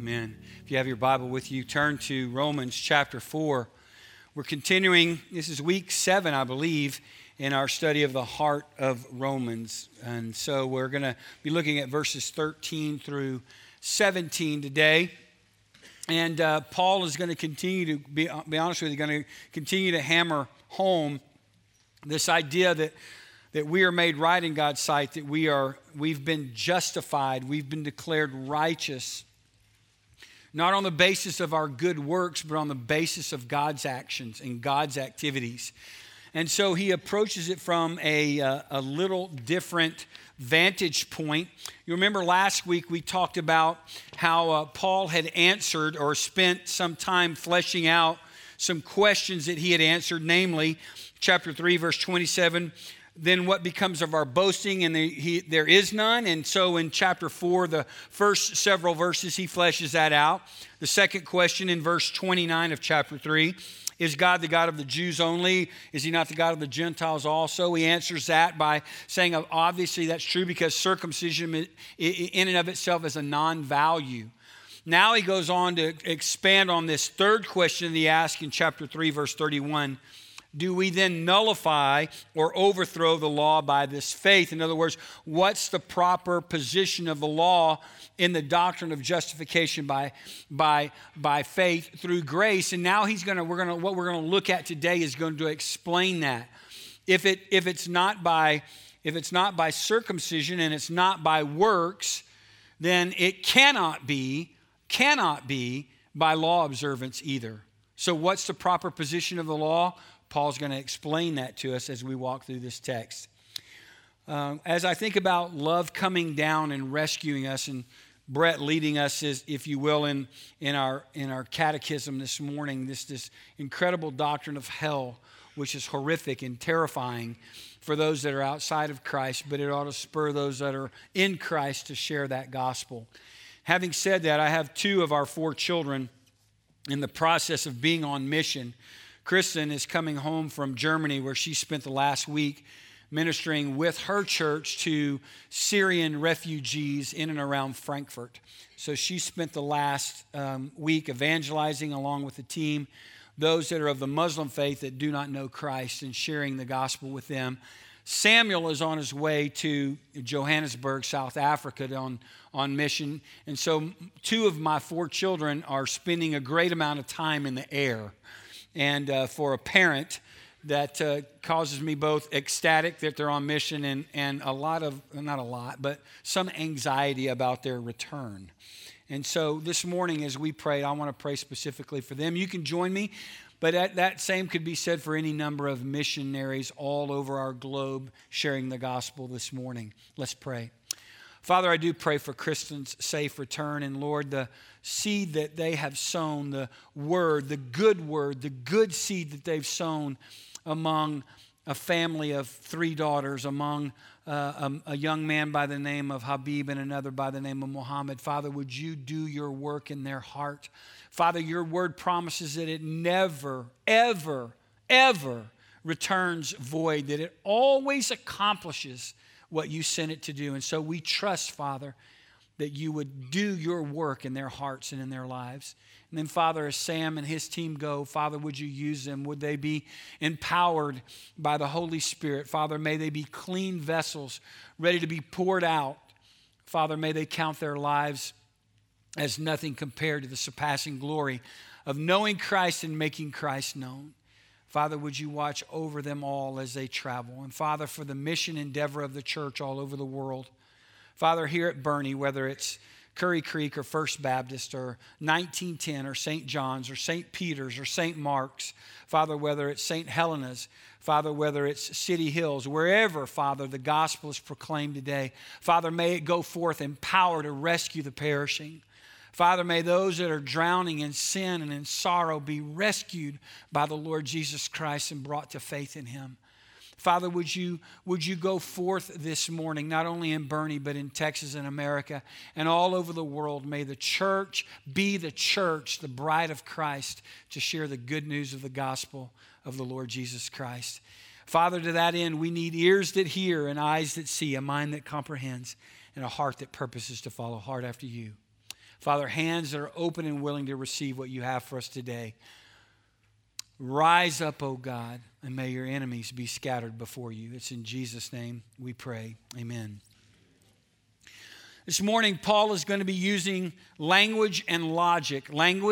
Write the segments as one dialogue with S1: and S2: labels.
S1: Amen. If you have your Bible with you, turn to Romans chapter 4. We're continuing, this is week 7, I believe, in our study of the heart of Romans. And so we're going to be looking at verses 13 through 17 today. And Paul is going to continue to, be honest with you, going to continue to hammer home this idea that we are made right in God's sight, that we've been justified, we've been declared righteous, not on the basis of our good works, but on the basis of God's actions and God's activities. And so he approaches it from a little different vantage point. You remember last week we talked about how Paul had answered or spent some time fleshing out some questions that he had answered, namely chapter 3, verse 27, then what becomes of our boasting? And there is none. And so in chapter 4, the first several verses, he fleshes that out. The second question in verse 29 of chapter 3, is God the God of the Jews only? Is he not the God of the Gentiles also? He answers that by saying, obviously that's true because circumcision in and of itself is a non-value. Now he goes on to expand on this third question that he asked in chapter 3, verse 31. Do we then nullify or overthrow the law by this faith? In other words, what's the proper position of the law in the doctrine of justification by faith through grace? And now what we're gonna look at today is going to explain that. If it's not by circumcision and it's not by works, then it cannot be by law observance either. So what's the proper position of the law? Paul's going to explain that to us as we walk through this text. As I think about love coming down and rescuing us, and Brett leading us, if you will, in our catechism this morning, this incredible doctrine of hell, which is horrific and terrifying for those that are outside of Christ, but it ought to spur those that are in Christ to share that gospel. Having said that, I have 2 of our 4 children in the process of being on mission. Kristen is coming home from Germany where she spent the last week ministering with her church to Syrian refugees in and around Frankfurt. So she spent the last week evangelizing along with the team, those that are of the Muslim faith that do not know Christ, and sharing the gospel with them. Samuel is on his way to Johannesburg, South Africa on mission. And so 2 of my 4 children are spending a great amount of time in the air. And for a parent, that causes me both ecstatic that they're on mission and some anxiety about their return. And so this morning as we pray, I want to pray specifically for them. You can join me, but that same could be said for any number of missionaries all over our globe sharing the gospel this morning. Let's pray. Father, I do pray for Kristen's safe return, and Lord, the seed that they have sown, the word, the good seed that they've sown among a family of 3 daughters, among a young man by the name of Habib and another by the name of Muhammad. Father, would you do your work in their heart? Father, your word promises that it never, ever, ever returns void, that it always accomplishes what you sent it to do. And so we trust, Father, that you would do your work in their hearts and in their lives. And then, Father, as Sam and his team go, Father, would you use them? Would they be empowered by the Holy Spirit? Father, may they be clean vessels ready to be poured out. Father, may they count their lives as nothing compared to the surpassing glory of knowing Christ and making Christ known. Father, would you watch over them all as they travel? And Father, for the mission endeavor of the church all over the world, Father, here at Boerne, whether it's Curry Creek or First Baptist or 1910 or St. John's or St. Peter's or St. Mark's, Father, whether it's St. Helena's, Father, whether it's City Hills, wherever, Father, the gospel is proclaimed today, Father, may it go forth in power to rescue the perishing. Father, may those that are drowning in sin and in sorrow be rescued by the Lord Jesus Christ and brought to faith in him. Father, would you go forth this morning, not only in Boerne, but in Texas and America and all over the world. May the church be the church, the bride of Christ, to share the good news of the gospel of the Lord Jesus Christ. Father, to that end, we need ears that hear and eyes that see, a mind that comprehends, and a heart that purposes to follow hard after you. Father, hands that are open and willing to receive what you have for us today. Rise up, O God, and may your enemies be scattered before you. It's in Jesus' name we pray. Amen. This morning, Paul is going to be using language and logic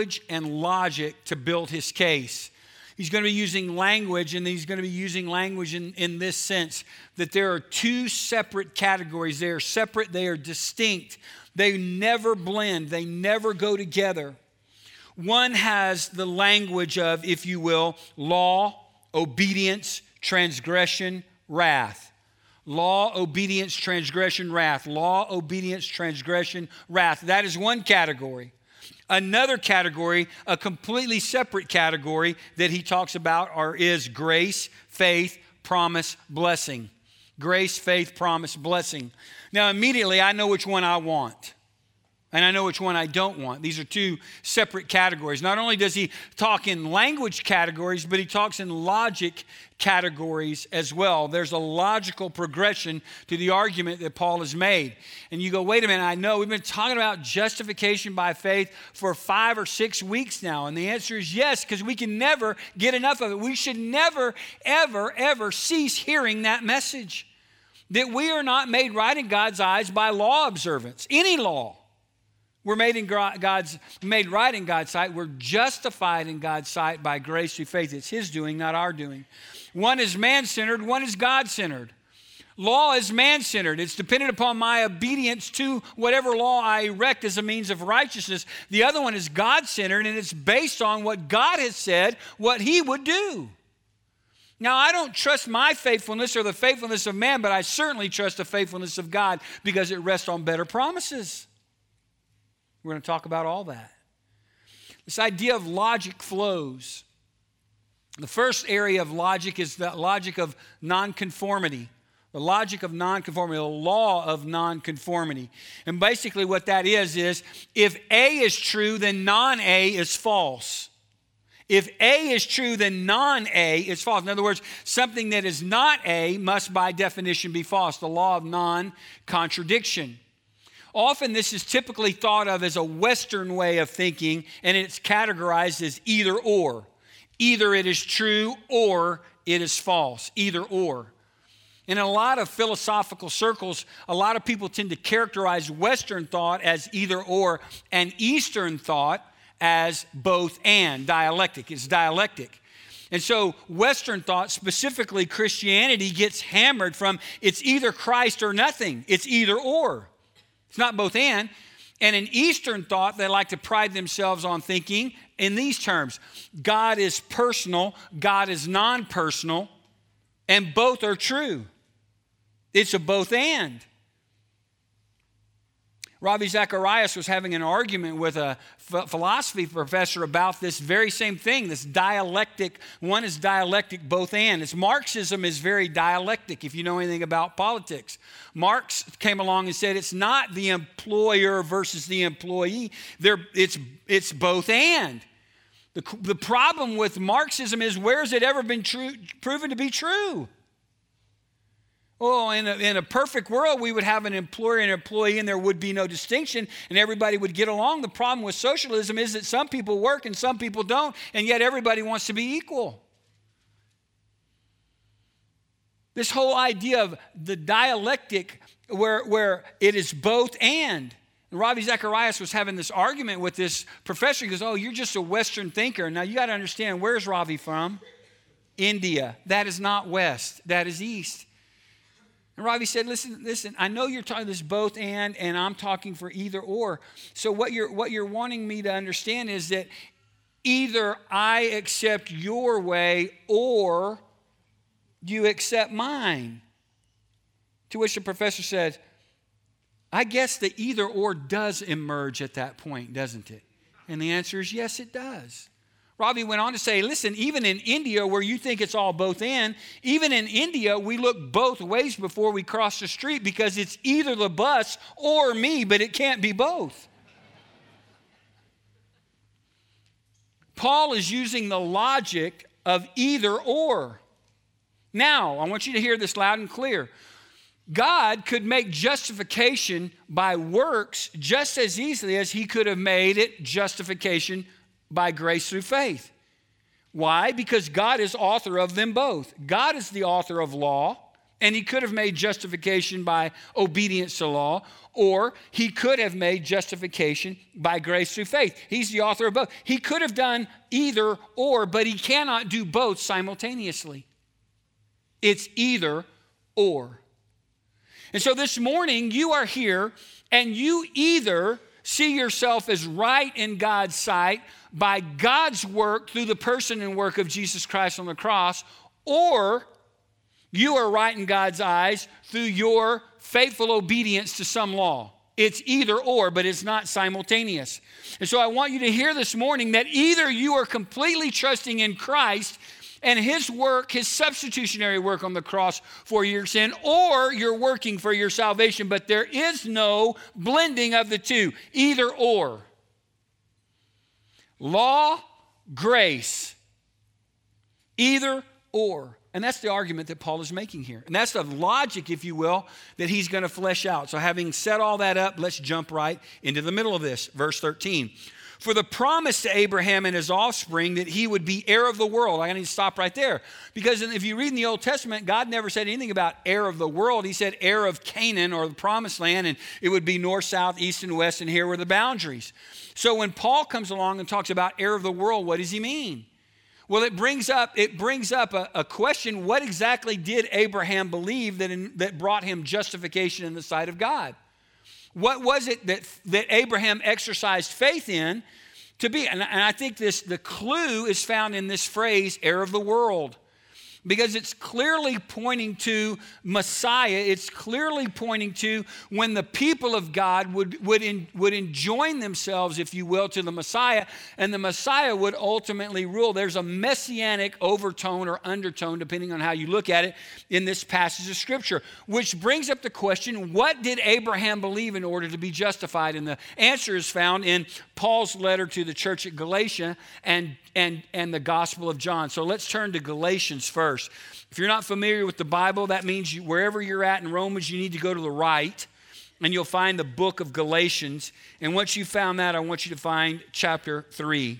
S1: to build his case. He's going to be using language, and he's going to be using language in this sense, that there are two separate categories. They are separate, they are distinct. They never blend, they never go together. One has the language of, if you will, law, obedience, transgression, wrath. Law, obedience, transgression, wrath. Law, obedience, transgression, wrath. That is one category. Another category, a completely separate category that he talks about is grace, faith, promise, blessing. Grace, faith, promise, blessing. Now, immediately, I know which one I want. And I know which one I don't want. These are two separate categories. Not only does he talk in language categories, but he talks in logic categories as well. There's a logical progression to the argument that Paul has made. And you go, wait a minute, I know we've been talking about justification by faith for 5 or 6 weeks now. And the answer is yes, because we can never get enough of it. We should never, ever, ever cease hearing that message. That we are not made right in God's eyes by law observance, any law. We're made right in God's sight. We're justified in God's sight by grace through faith. It's His doing, not our doing. One is man-centered, one is God-centered. Law is man-centered. It's dependent upon my obedience to whatever law I erect as a means of righteousness. The other one is God-centered, and it's based on what God has said, what He would do. Now, I don't trust my faithfulness or the faithfulness of man, but I certainly trust the faithfulness of God because it rests on better promises. We're going to talk about all that. This idea of logic flows. The first area of logic is the logic of nonconformity. The logic of nonconformity, the law of nonconformity. And basically what that is if A is true, then non-A is false. If A is true, then non-A is false. In other words, something that is not A must by definition be false. The law of non-contradiction. Often this is typically thought of as a Western way of thinking, and it's categorized as either or. Either it is true or it is false. Either or. In a lot of philosophical circles, a lot of people tend to characterize Western thought as either or, and Eastern thought as both and, dialectic. It's dialectic. And so Western thought, specifically Christianity, gets hammered from it's either Christ or nothing. It's either or. It's not both and. And in Eastern thought, they like to pride themselves on thinking in these terms. God is personal, God is non-personal, and both are true. It's a both and. Ravi Zacharias was having an argument with a philosophy professor about this very same thing, this dialectic. One is dialectic, both and. Marxism is very dialectic, if you know anything about politics. Marx came along and said it's not the employer versus the employee. It's both and. The problem with Marxism is, where has it ever been proven to be true? Oh, in a perfect world, we would have an employer and an employee, and there would be no distinction, and everybody would get along. The problem with socialism is that some people work and some people don't, and yet everybody wants to be equal. This whole idea of the dialectic where it is both and. Ravi Zacharias was having this argument with this professor. He goes, oh, you're just a Western thinker. Now, you got to understand, where's Ravi from? India. That is not West. That is East. And Ravi said, listen, I know you're talking this both and I'm talking for either or. So what you're wanting me to understand is that either I accept your way or you accept mine. To which the professor said, I guess the either or does emerge at that point, doesn't it? And the answer is yes, it does. Ravi went on to say, listen, even in India, where you think it's all both and, even in India, we look both ways before we cross the street because it's either the bus or me, but it can't be both. Paul is using the logic of either or. Now, I want you to hear this loud and clear. God could make justification by works just as easily as he could have made it justification by grace through faith. Why? Because God is author of them both. God is the author of law, and he could have made justification by obedience to law, or he could have made justification by grace through faith. He's the author of both. He could have done either or, but he cannot do both simultaneously. It's either or. And so this morning, you are here, and you either see yourself as right in God's sight by God's work through the person and work of Jesus Christ on the cross, or you are right in God's eyes through your faithful obedience to some law. It's either or, but it's not simultaneous. And so I want you to hear this morning that either you are completely trusting in Christ and his work, his substitutionary work on the cross for your sin, or you're working for your salvation, but there is no blending of the two, either or. Law, grace, either or. And that's the argument that Paul is making here. And that's the logic, if you will, that he's going to flesh out. So having set all that up, let's jump right into the middle of this. Verse 13. For the promise to Abraham and his offspring that he would be heir of the world. I need to stop right there. Because if you read in the Old Testament, God never said anything about heir of the world. He said heir of Canaan or the promised land. And it would be north, south, east, and west. And here were the boundaries. So when Paul comes along and talks about heir of the world, what does he mean? Well, it brings up a question. What exactly did Abraham believe that brought him justification in the sight of God? What was it that Abraham exercised faith in to be? And I think the clue is found in this phrase, heir of the world. Because it's clearly pointing to Messiah. It's clearly pointing to when the people of God would enjoin themselves, if you will, to the Messiah, and the Messiah would ultimately rule. There's a messianic overtone or undertone, depending on how you look at it, in this passage of Scripture, which brings up the question, what did Abraham believe in order to be justified? And the answer is found in Paul's letter to the church at Galatia and the Gospel of John. So let's turn to Galatians first. If you're not familiar with the Bible, that means wherever you're at in Romans, you need to go to the right, and you'll find the book of Galatians. And once you've found that, I want you to find chapter 3.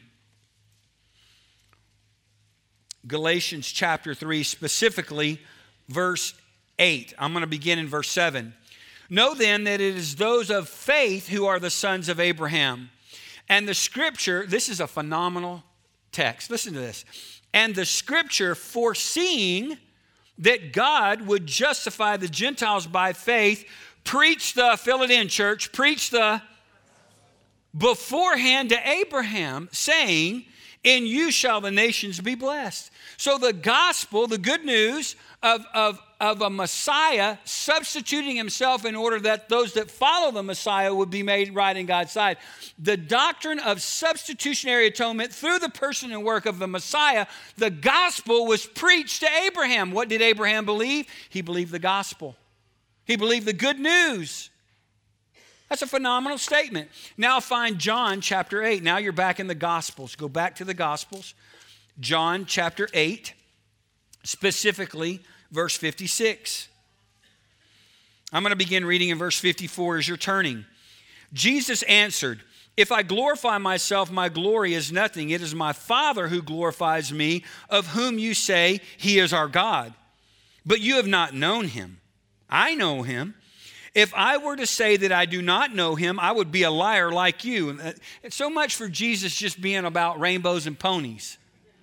S1: Galatians chapter 3, specifically verse 8. I'm going to begin in verse 7. Know then that it is those of faith who are the sons of Abraham. And the Scripture, this is a phenomenal text. Listen to this. And the Scripture, foreseeing that God would justify the Gentiles by faith, preach the, fill it in, church, preach the beforehand to Abraham, saying, in you shall the nations be blessed. So the gospel, the good news of a Messiah substituting himself in order that those that follow the Messiah would be made right in God's sight. The doctrine of substitutionary atonement through the person and work of the Messiah, the gospel was preached to Abraham. What did Abraham believe? He believed the gospel. He believed the good news. That's a phenomenal statement. Now find John chapter 8. Now you're back in the Gospels. Go back to the Gospels. John chapter 8, specifically verse 56. I'm going to begin reading in verse 54 as you're turning. Jesus answered, if I glorify myself, my glory is nothing. It is my Father who glorifies me, of whom you say he is our God. But you have not known him. I know him. If I were to say that I do not know him, I would be a liar like you. It's so much for Jesus just being about rainbows and ponies.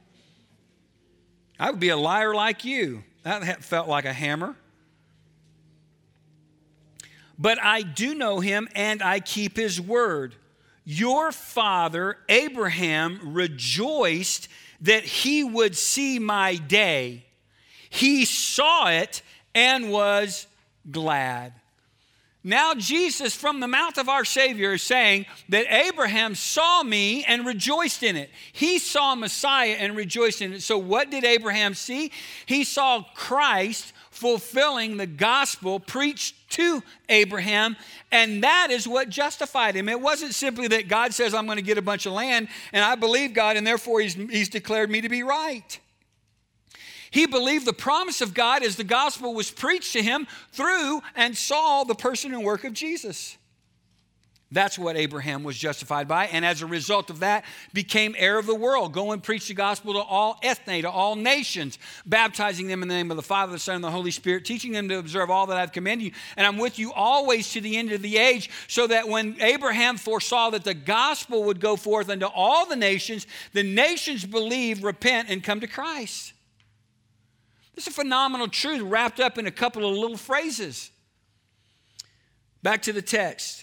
S1: I would be a liar like you. That felt like a hammer. But I do know him, and I keep his word. Your father, Abraham, rejoiced that he would see my day. He saw it and was glad. Now Jesus, from the mouth of our Savior, is saying that Abraham saw me and rejoiced in it. He saw Messiah and rejoiced in it. So what did Abraham see? He saw Christ fulfilling the gospel preached to Abraham, and that is what justified him. It wasn't simply that God says, I'm going to get a bunch of land, and I believe God, and therefore he's declared me to be right. He believed the promise of God as the gospel was preached to him through and saw the person and work of Jesus. That's what Abraham was justified by, and as a result of that, became heir of the world. Go and preach the gospel to all ethne, to all nations, baptizing them in the name of the Father, the Son, and the Holy Spirit, teaching them to observe all that I've commanded you. And I'm with you always to the end of the age, so that when Abraham foresaw that the gospel would go forth unto all the nations believe, repent, and come to Christ. This is a phenomenal truth wrapped up in a couple of little phrases. Back to the text.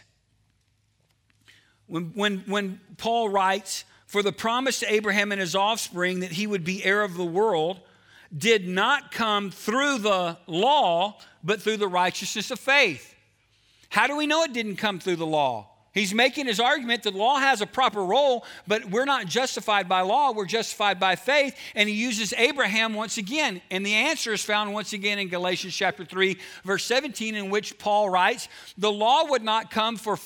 S1: When Paul writes, for the promise to Abraham and his offspring that he would be heir of the world did not come through the law, but through the righteousness of faith. How do we know it didn't come through the law? He's making his argument that law has a proper role, but we're not justified by law, we're justified by faith. And he uses Abraham once again. And the answer is found once again in Galatians chapter 3, verse 17, in which Paul writes, the law would not come for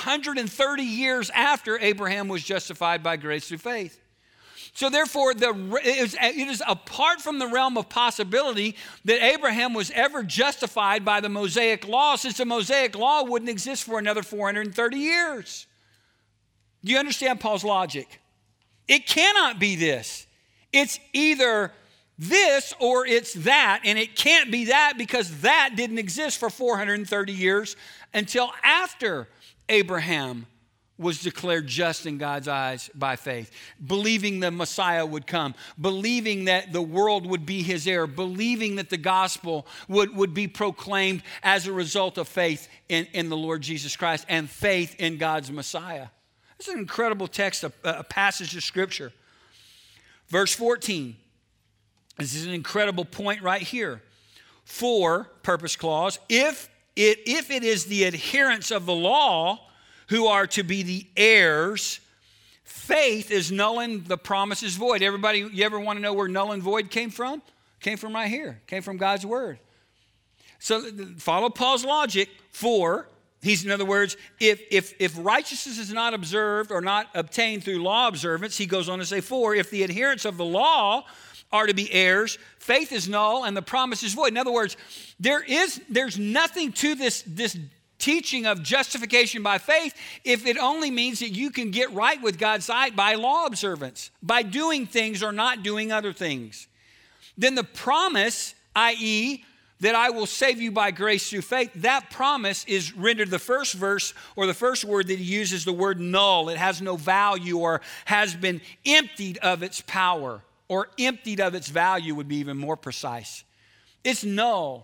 S1: 430 years after Abraham was justified by grace through faith. So therefore, it is apart from the realm of possibility that Abraham was ever justified by the Mosaic law, since the Mosaic law wouldn't exist for another 430 years. Do you understand Paul's logic? It cannot be this. It's either this or it's that, and it can't be that because that didn't exist for 430 years until after Abraham was declared just in God's eyes by faith, believing the Messiah would come, believing that the world would be his heir, believing that the gospel would be proclaimed as a result of faith in the Lord Jesus Christ and faith in God's Messiah. This is an incredible text, a passage of Scripture. Verse 14, this is an incredible point right here. For, purpose clause, if it is the adherents of the law who are to be the heirs, faith is null and the promise is void. Everybody, you ever want to know where null and void came from? Came from right here. Came from God's word. So follow Paul's logic. For, in other words, if righteousness is not observed or not obtained through law observance, he goes on to say, for, if the adherents of the law are to be heirs, faith is null and the promise is void. In other words, there's nothing to this teaching of justification by faith if it only means that you can get right with God's sight by law observance, by doing things or not doing other things. Then the promise, i.e., that I will save you by grace through faith, that promise is rendered, the first verse or the first word that he uses, the word null. It has no value or has been emptied of its power, or emptied of its value would be even more precise. It's null.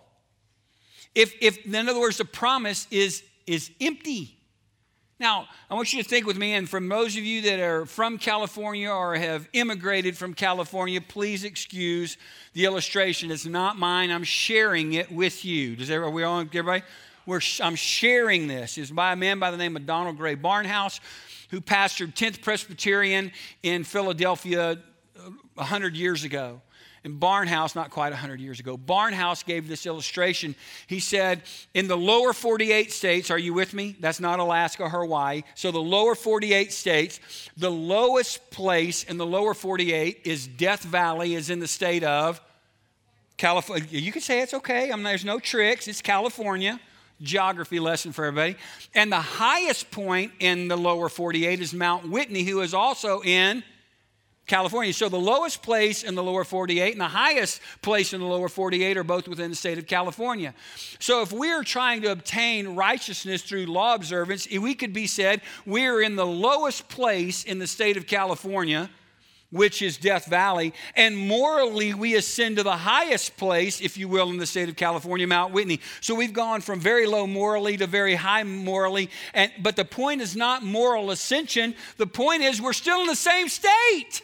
S1: If in other words, the promise is empty. Now, I want you to think with me, and for those of you that are from California or have immigrated from California, please excuse the illustration. It's not mine. I'm sharing it with you. Are we all, everybody? I'm sharing this. It's by a man by the name of Donald Gray Barnhouse, who pastored 10th Presbyterian in Philadelphia 100 years ago. And Barnhouse, not quite 100 years ago, Barnhouse gave this illustration. He said, in the lower 48 states, are you with me? That's not Alaska or Hawaii. So the lower 48 states, the lowest place in the lower 48 is Death Valley, is in the state of California. You can say it's okay. There's no tricks. It's California. Geography lesson for everybody. And the highest point in the lower 48 is Mount Whitney, who is also in California. So the lowest place in the lower 48 and the highest place in the lower 48 are both within the state of California. So if we're trying to obtain righteousness through law observance, we could be said we're in the lowest place in the state of California, which is Death Valley, and morally we ascend to the highest place, if you will, in the state of California, Mount Whitney. So we've gone from very low morally to very high morally, but the point is not moral ascension. The point is we're still in the same state.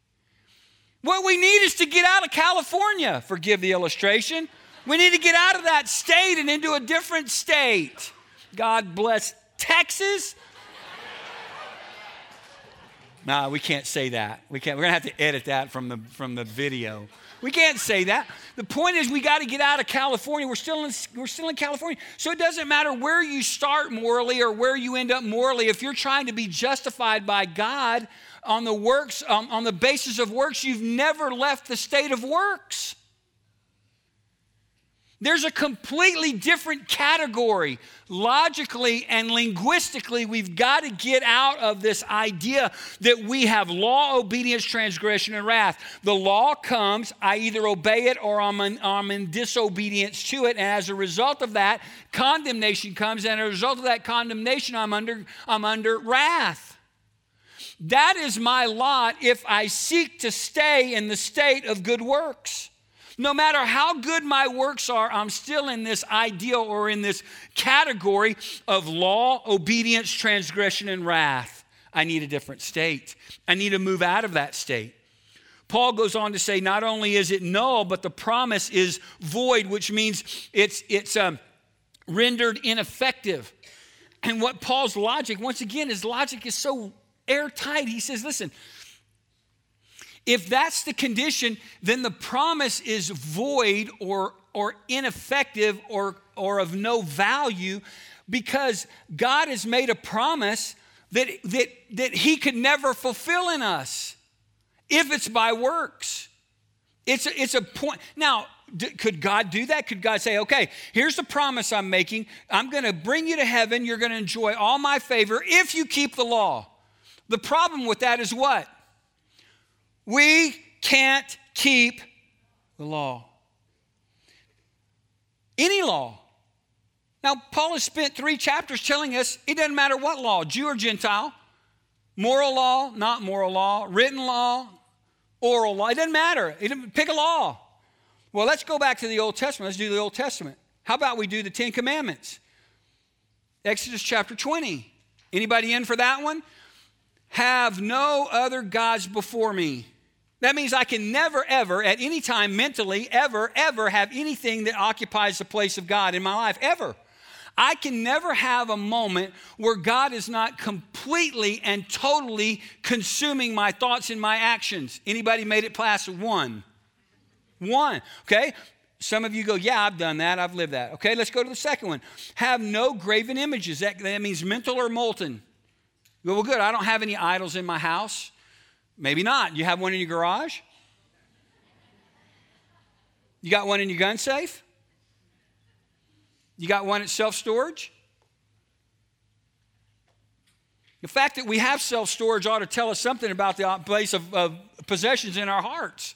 S1: What we need is to get out of California, forgive the illustration. We need to get out of that state and into a different state. God bless Texas. No, we can't say that. We can't. We're going to have to edit that from the video. We can't say that. The point is we got to get out of California. We're still in California. So it doesn't matter where you start morally or where you end up morally. If you're trying to be justified by God on the works, on the basis of works, you've never left the state of works. There's a completely different category. Logically and linguistically, we've got to get out of this idea that we have law, obedience, transgression, and wrath. The law comes, I either obey it or I'm in disobedience to it. And as a result of that, condemnation comes. And as a result of that condemnation, I'm under wrath. That is my lot if I seek to stay in the state of good works. No matter how good my works are, I'm still in this ideal or in this category of law, obedience, transgression, and wrath. I need a different state. I need to move out of that state. Paul goes on to say not only is it null, but the promise is void, which means it's rendered ineffective. And what Paul's logic, once again, his logic is so airtight. He says, listen, if that's the condition, then the promise is void or ineffective or of no value, because God has made a promise that he could never fulfill in us if it's by works. It's a point. Now, could God do that? Could God say, okay, here's the promise I'm making. I'm going to bring you to heaven. You're going to enjoy all my favor if you keep the law. The problem with that is what? We can't keep the law. Any law. Now, Paul has spent 3 chapters telling us it doesn't matter what law, Jew or Gentile, moral law, not moral law, written law, oral law. It doesn't matter. Pick a law. Well, let's go back to the Old Testament. Let's do the Old Testament. How about we do the 10 Commandments? Exodus chapter 20. Anybody in for that one? Have no other gods before me. That means I can never, ever, at any time mentally, ever have anything that occupies the place of God in my life, ever. I can never have a moment where God is not completely and totally consuming my thoughts and my actions. Anybody made it past one? One, okay? Some of you go, yeah, I've done that. I've lived that. Okay, let's go to the second one. Have no graven images. That means mental or molten. You go, well, good. I don't have any idols in my house. Maybe not. You have one in your garage? You got one in your gun safe? You got one at self-storage? The fact that we have self-storage ought to tell us something about the place of possessions in our hearts.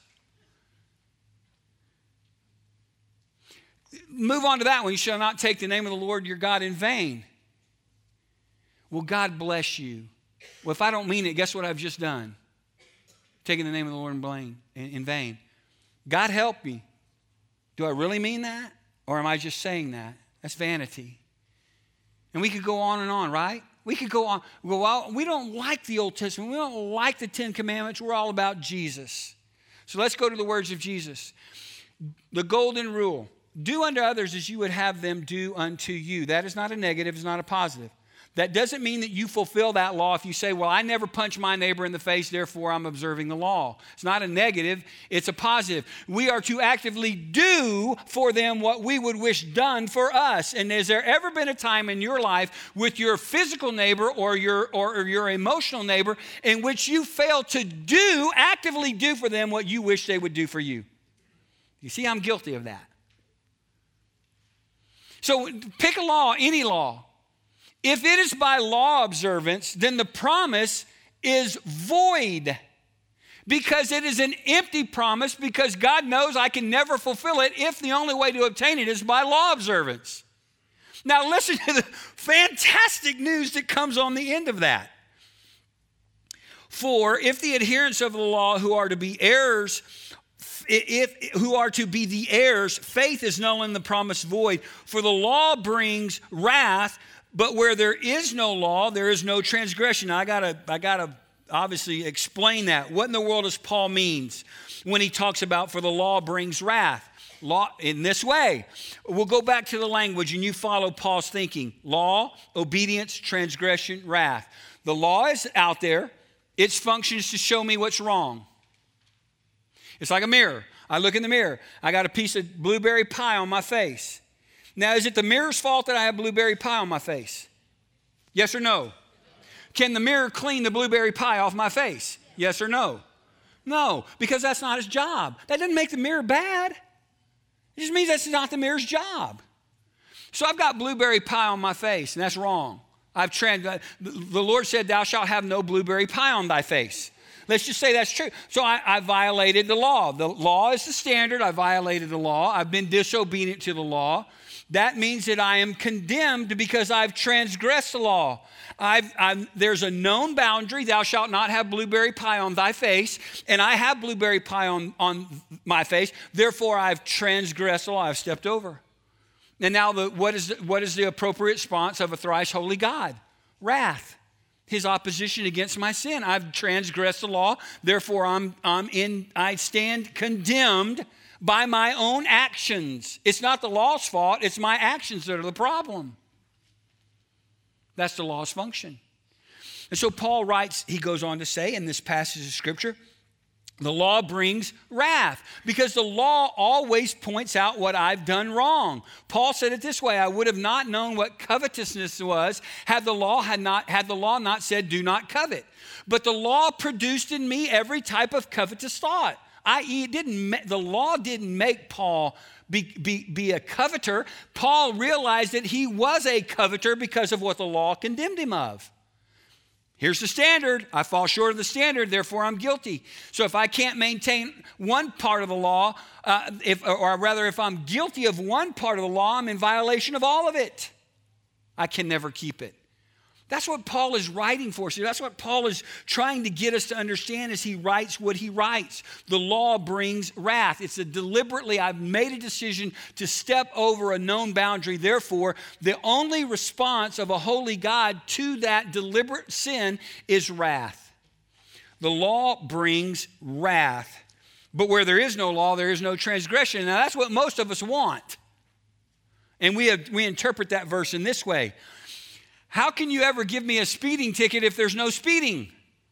S1: Move on to that one. You shall not take the name of the Lord your God in vain. Will God bless you? Well, if I don't mean it, guess what I've just done? Taking the name of the Lord in vain. God help me. Do I really mean that? Or am I just saying that? That's vanity. And we could go on and on, right? We could go on. Well, we don't like the Old Testament. We don't like the 10 Commandments. We're all about Jesus. So let's go to the words of Jesus. The golden rule. Do unto others as you would have them do unto you. That is not a negative. It's not a positive. That doesn't mean that you fulfill that law if you say, well, I never punch my neighbor in the face, therefore I'm observing the law. It's not a negative, it's a positive. We are to actively do for them what we would wish done for us. And has there ever been a time in your life with your physical neighbor or your emotional neighbor in which you failed to actively do for them what you wish they would do for you? You see, I'm guilty of that. So pick a law, any law. If it is by law observance, then the promise is void, because it is an empty promise, because God knows I can never fulfill it if the only way to obtain it is by law observance. Now listen to the fantastic news that comes on the end of that. For if the adherents of the law who are to be heirs, who are to be the heirs, faith is null and the promise void. For the law brings wrath, but where there is no law, there is no transgression. Now, I gotta obviously explain that. What in the world does Paul means when he talks about for the law brings wrath? Law in this way. We'll go back to the language and you follow Paul's thinking. Law, obedience, transgression, wrath. The law is out there. Its function is to show me what's wrong. It's like a mirror. I look in the mirror. I got a piece of blueberry pie on my face. Now, is it the mirror's fault that I have blueberry pie on my face? Yes or no? Can the mirror clean the blueberry pie off my face? Yes or no? No, because that's not its job. That doesn't make the mirror bad. It just means that's not the mayor's job. So I've got blueberry pie on my face, and that's wrong. The Lord said, thou shalt have no blueberry pie on thy face. Let's just say that's true. So I violated the law. The law is the standard. I violated the law. I've been disobedient to the law. That means that I am condemned because I've transgressed the law. There's a known boundary. Thou shalt not have blueberry pie on thy face. And I have blueberry pie on my face. Therefore, I've transgressed the law. I've stepped over. And now what is the appropriate response of a thrice holy God? Wrath. His opposition against my sin. I've transgressed the law. Therefore, I stand condemned by my own actions. It's not the law's fault. It's my actions that are the problem. That's the law's function. And so Paul writes, he goes on to say in this passage of Scripture, the law brings wrath because the law always points out what I've done wrong. Paul said it this way, I would have not known what covetousness was had the law not said, do not covet. But the law produced in me every type of covetous thought. I.e., the law didn't make Paul be a coveter. Paul realized that he was a coveter because of what the law condemned him of. Here's the standard. I fall short of the standard, therefore I'm guilty. So if I can't maintain one part of the law, if I'm guilty of one part of the law, I'm in violation of all of it. I can never keep it. That's what Paul is writing for. So that's what Paul is trying to get us to understand as he writes what he writes. The law brings wrath. It's I've made a decision to step over a known boundary. Therefore, the only response of a holy God to that deliberate sin is wrath. The law brings wrath. But where there is no law, there is no transgression. Now, that's what most of us want. And we interpret that verse in this way. How can you ever give me a speeding ticket if there's no speeding?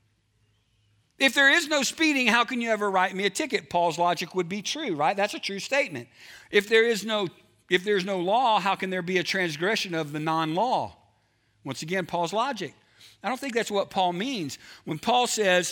S1: If there is no speeding, how can you ever write me a ticket? Paul's logic would be true, right? That's a true statement. If there's no law, how can there be a transgression of the non-law? Once again, Paul's logic. I don't think that's what Paul means. When Paul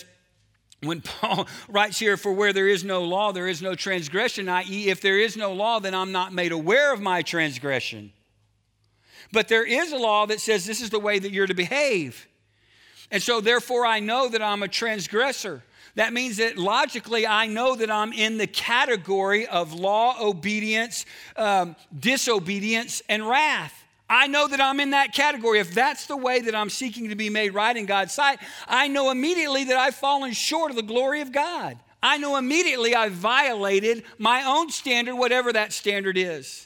S1: writes here, for where there is no law, there is no transgression, i.e., if there is no law, then I'm not made aware of my transgression. But there is a law that says this is the way that you're to behave. And so therefore I know that I'm a transgressor. That means that logically I know that I'm in the category of law obedience, disobedience, and wrath. I know that I'm in that category. If that's the way that I'm seeking to be made right in God's sight, I know immediately that I've fallen short of the glory of God. I know immediately I've violated my own standard, whatever that standard is.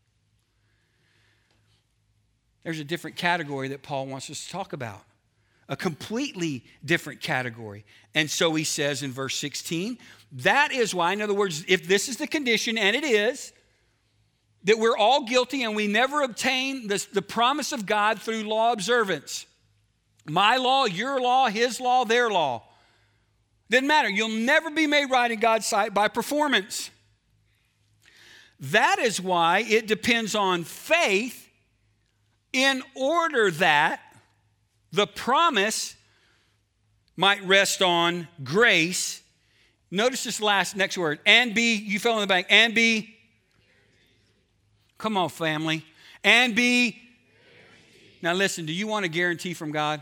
S1: There's a different category that Paul wants us to talk about. A completely different category. And so he says in verse 16, that is why, in other words, if this is the condition, and it is, that we're all guilty and we never obtain the promise of God through law observance. My law, your law, his law, their law. Doesn't matter. You'll never be made right in God's sight by performance. That is why it depends on faith in order that the promise might rest on grace. Notice this next word. And be, you fill in the blank, and be. Come on, family. And be. Now listen, do you want a guarantee from God?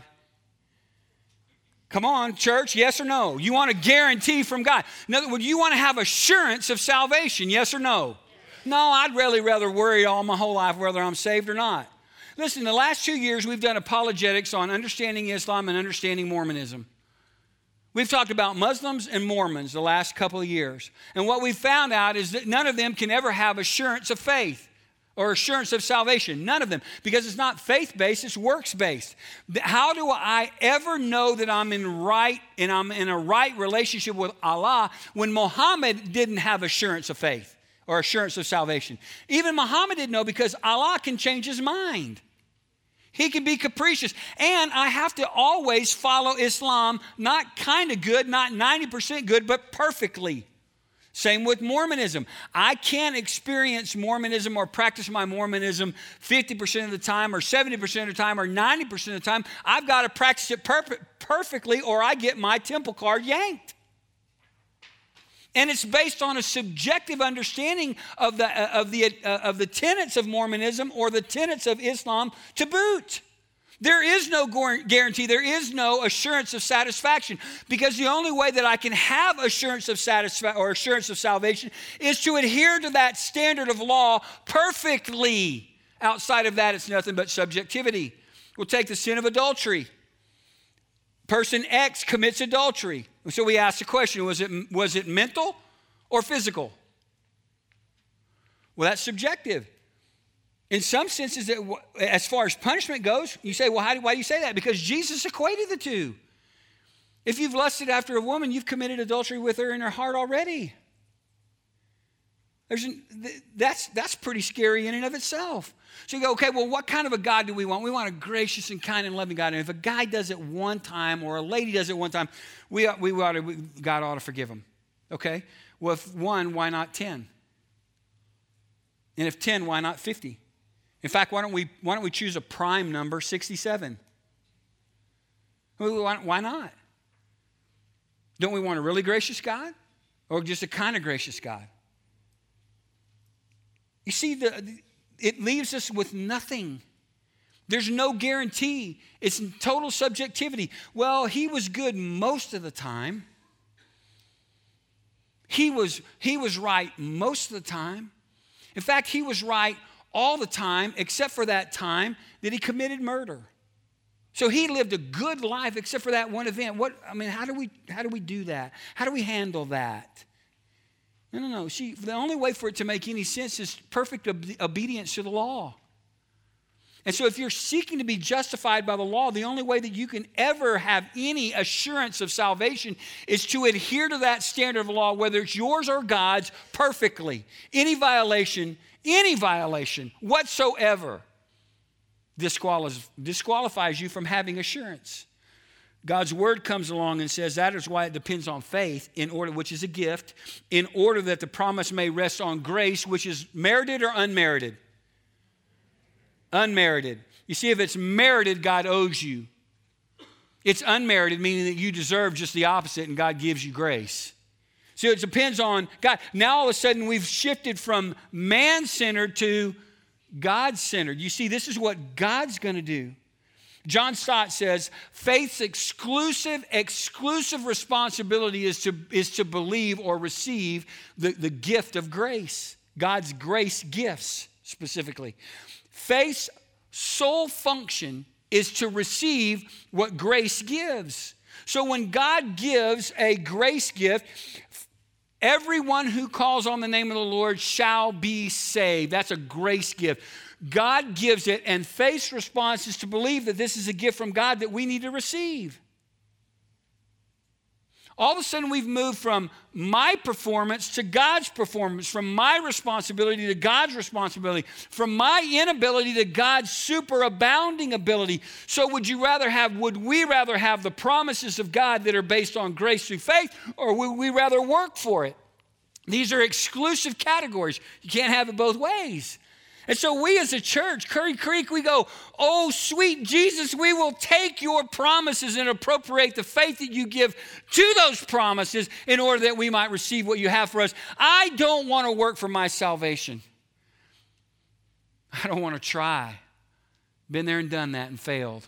S1: Come on, church, yes or no? You want a guarantee from God. In other words, you want to have assurance of salvation, yes or no? No, I'd really rather worry all my whole life whether I'm saved or not. Listen, the last 2 years we've done apologetics on understanding Islam and understanding Mormonism. We've talked about Muslims and Mormons the last couple of years. And what we've found out is that none of them can ever have assurance of faith or assurance of salvation. None of them. Because it's not faith-based, it's works-based. How do I ever know that I'm in a right relationship with Allah when Muhammad didn't have assurance of faith or assurance of salvation? Even Muhammad didn't know because Allah can change his mind. He can be capricious. And I have to always follow Islam, not kind of good, not 90% good, but perfectly. Same with Mormonism. I can't experience Mormonism or practice my Mormonism 50% of the time or 70% of the time or 90% of the time. I've got to practice it perfectly or I get my temple card yanked. And it's based on a subjective understanding of the tenets of Mormonism or the tenets of Islam to boot. There is no guarantee. There is no assurance of satisfaction, because the only way that I can have assurance of assurance of salvation is to adhere to that standard of law perfectly. Outside of that, it's nothing but subjectivity. We'll take the sin of adultery. Person X commits adultery. So we ask the question, was it mental or physical? Well, that's subjective. In some senses, as far as punishment goes, you say, well, why do you say that? Because Jesus equated the two. If you've lusted after a woman, you've committed adultery with her in her heart already. That's pretty scary in and of itself. So you go, okay, well, what kind of a God do we want? We want a gracious and kind and loving God. And if a guy does it one time or a lady does it one time, God ought to forgive him. Okay? Well, if 1, why not 10? And if 10, why not 50? In fact, why don't we choose a prime number, 67? Why not? Don't we want a really gracious God or just a kind of gracious God? You see, it leaves us with nothing. There's no guarantee. It's total subjectivity. Well, he was good most of the time. He was right most of the time. In fact, he was right all the time except for that time that he committed murder. So he lived a good life except for that one event. How do we do that? How do we handle that? No. See, the only way for it to make any sense is perfect obedience to the law. And so if you're seeking to be justified by the law, the only way that you can ever have any assurance of salvation is to adhere to that standard of law, whether it's yours or God's, perfectly. Any violation whatsoever disqualifies you from having assurance. God's word comes along and says that is why it depends on faith, which is a gift, in order that the promise may rest on grace, which is merited or unmerited? Unmerited. You see, if it's merited, God owes you. It's unmerited, meaning that you deserve just the opposite, and God gives you grace. So it depends on God. Now all of a sudden we've shifted from man-centered to God-centered. You see, this is what God's going to do. John Stott says, faith's exclusive responsibility is to believe or receive the gift of grace. God's grace gifts, specifically. Faith's sole function is to receive what grace gives. So when God gives a grace gift, everyone who calls on the name of the Lord shall be saved. That's a grace gift. God gives it, and faith's response is to believe that this is a gift from God that we need to receive. All of a sudden, we've moved from my performance to God's performance, from my responsibility to God's responsibility, from my inability to God's superabounding ability. So would we rather have the promises of God that are based on grace through faith, or would we rather work for it? These are exclusive categories. You can't have it both ways. And so we as a church, Curry Creek, we go, oh, sweet Jesus, we will take your promises and appropriate the faith that you give to those promises in order that we might receive what you have for us. I don't want to work for my salvation. I don't want to try. Been there and done that and failed.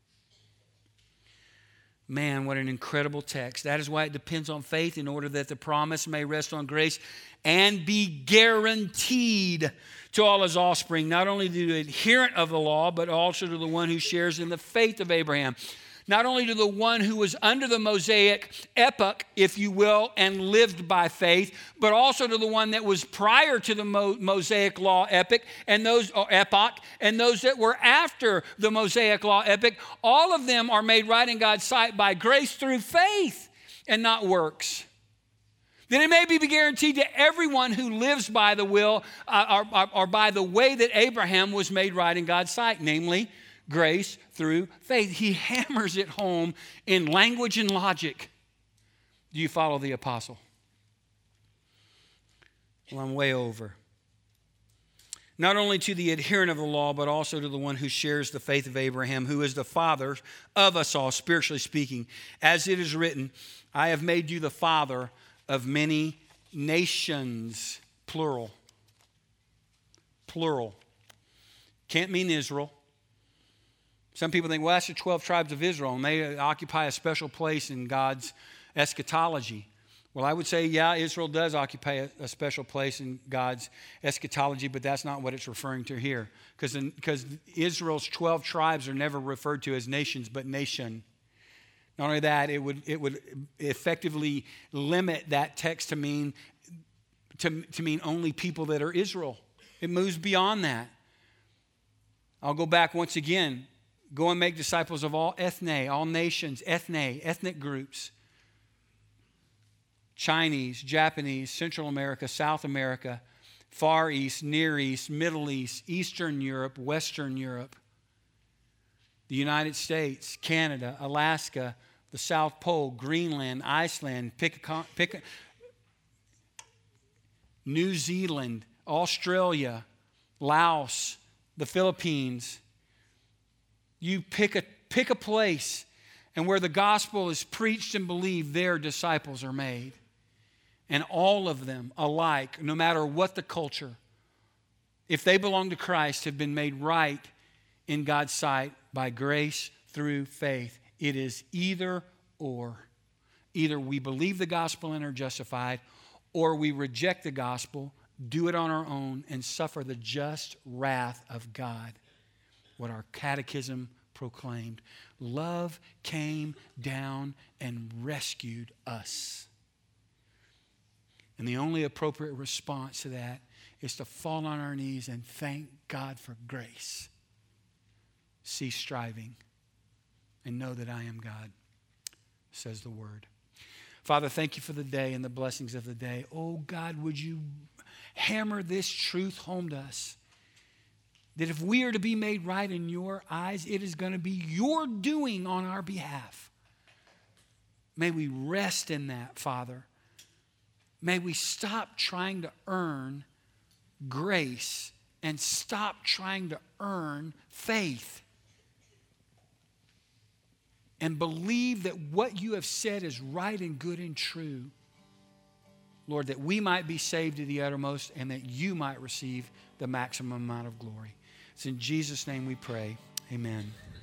S1: Man, what an incredible text. That is why it depends on faith in order that the promise may rest on grace and be guaranteed to all his offspring, not only to the adherent of the law, but also to the one who shares in the faith of Abraham. Not only to the one who was under the Mosaic epoch, if you will, and lived by faith, but also to the one that was prior to the Mosaic law epoch, and those that were after the Mosaic law epoch. All of them are made right in God's sight by grace through faith and not works. Then it may be guaranteed to everyone who lives by the will or by the way that Abraham was made right in God's sight, namely grace through faith. He hammers it home in language and logic. Do you follow the apostle? Well, I'm way over. Not only to the adherent of the law, but also to the one who shares the faith of Abraham, who is the father of us all, spiritually speaking. As it is written, I have made you the father of many nations, plural. Plural. Can't mean Israel. Some people think, well, that's the 12 tribes of Israel, and they occupy a special place in God's eschatology. Well, I would say, yeah, Israel does occupy a special place in God's eschatology, but that's not what it's referring to here. Because Israel's 12 tribes are never referred to as nations, but nation. Not only that, it would effectively limit that text to mean only people that are Israel. It moves beyond that. I'll go back once again. Go and make disciples of all ethne, all nations, ethnic groups. Chinese, Japanese, Central America, South America, Far East, Near East, Middle East, Eastern Europe, Western Europe, the United States, Canada, Alaska, the South Pole, Greenland, Iceland, New Zealand, Australia, Laos, the Philippines. You pick a place, and where the gospel is preached and believed, there disciples are made. And all of them alike, no matter what the culture, if they belong to Christ, have been made right in God's sight by grace through faith. It is either or. Either we believe the gospel and are justified, or we reject the gospel, do it on our own, and suffer the just wrath of God. What our catechism proclaimed. Love came down and rescued us. And the only appropriate response to that is to fall on our knees and thank God for grace. Cease striving and know that I am God, says the word. Father, thank you for the day and the blessings of the day. Oh God, would you hammer this truth home to us? That if we are to be made right in your eyes, it is going to be your doing on our behalf. May we rest in that, Father. May we stop trying to earn grace and stop trying to earn faith. And believe that what you have said is right and good and true. Lord, that we might be saved to the uttermost and that you might receive the maximum amount of glory. It's in Jesus' name we pray. Amen.